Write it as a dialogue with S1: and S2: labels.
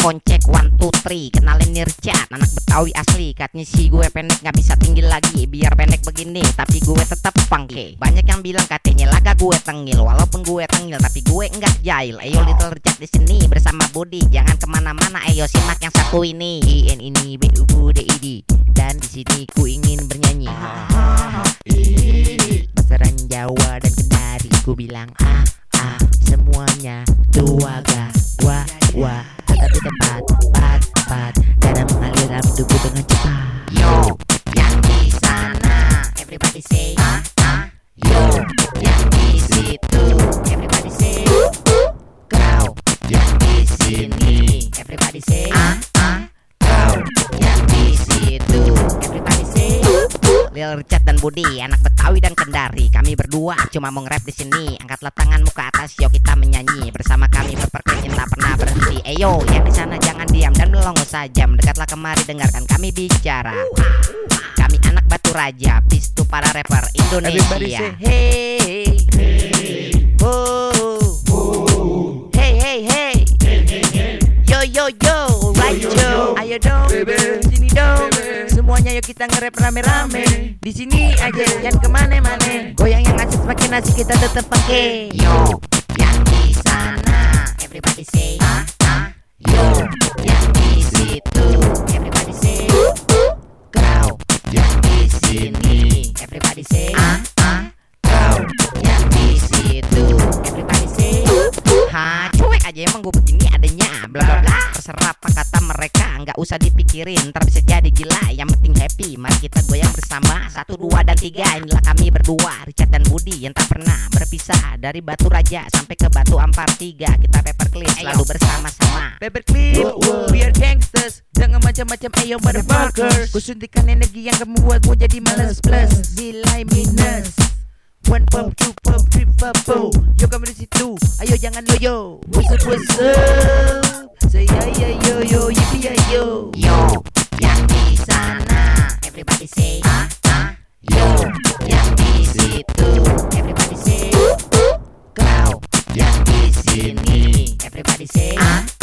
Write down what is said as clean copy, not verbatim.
S1: Telepon cek 1, 2, 3. Kenalin nih Richard, anak Betawi asli. Katanya si gue pendek gak bisa tinggi lagi. Biar pendek begini tapi gue tetap funky. Banyak yang bilang katanya laga gue tengil. Walaupun gue tengil tapi gue enggak jahil. Ayo Little Richard di sini bersama Budi. Jangan kemana-mana, ayo simak yang satu ini. IN ini BUBDID. Dan di sini ku ingin bernyanyi Pasaran Jawa dan Kendari. Ku bilang semuanya tuaga wah wah. Tetapi tempat dana mengalir dalam tubuh dengan cepat. Yo yang di sana everybody say yo yang di situ everybody say kau yang di sini everybody say kau yang di situ everybody say. Lil Richard dan Budi, anak Betawi dan Kendari. Kami berdua cuma mau nge-rap di sini. Angkatlah tanganmu ke atas, yo kita menyanyi. Bersama kami berpergian tak pernah berhenti. Eyo, yang di sana jangan diam dan melongo saja. Mendekatlah kemari dengarkan kami bicara. Kami anak Batu Raja, pistu para rapper Indonesia.
S2: Everybody say hey,
S1: oh, hey, yo, right yo, ayo dong, sini dong. Semuanya yuk kita nge-rap rame-rame. Di sini aja, jangan kemana-mana. Goyang yang asik semakin asik kita tetep pakai. Yo, yang di sana, everybody say yo, yang di situ, everybody say kau, yang di sini, everybody say kau, yang di situ, everybody say. Cuek aja emang gue begini adanya. Bla bla bla. Terserah apa kata mereka, nggak usah dipikirin. Ntar bisa jadi gila. Yang penting happy. Mari kita goyang bersama. 1, 2 dan 3. Inilah kami berdua, Richard dan Budi, yang tak pernah berpisah. Dari Batu Raja sampai ke Batu Ampar 3. Kita paper clip selalu bersama-sama.
S2: paper clip, we are gangsters. Jangan macam-macam ayo motherfuckers. Ku suntikan energi yang kamu buatmu jadi males plus nilai minus. 1 pump, 2 pump, 3 pump, yo kamu di situ, ayo jangan loyo. What's up, say yo yo, yippee yo.
S1: Yo, yang di sana, everybody say yo, yang di situ, everybody say kau, yang di sini, everybody say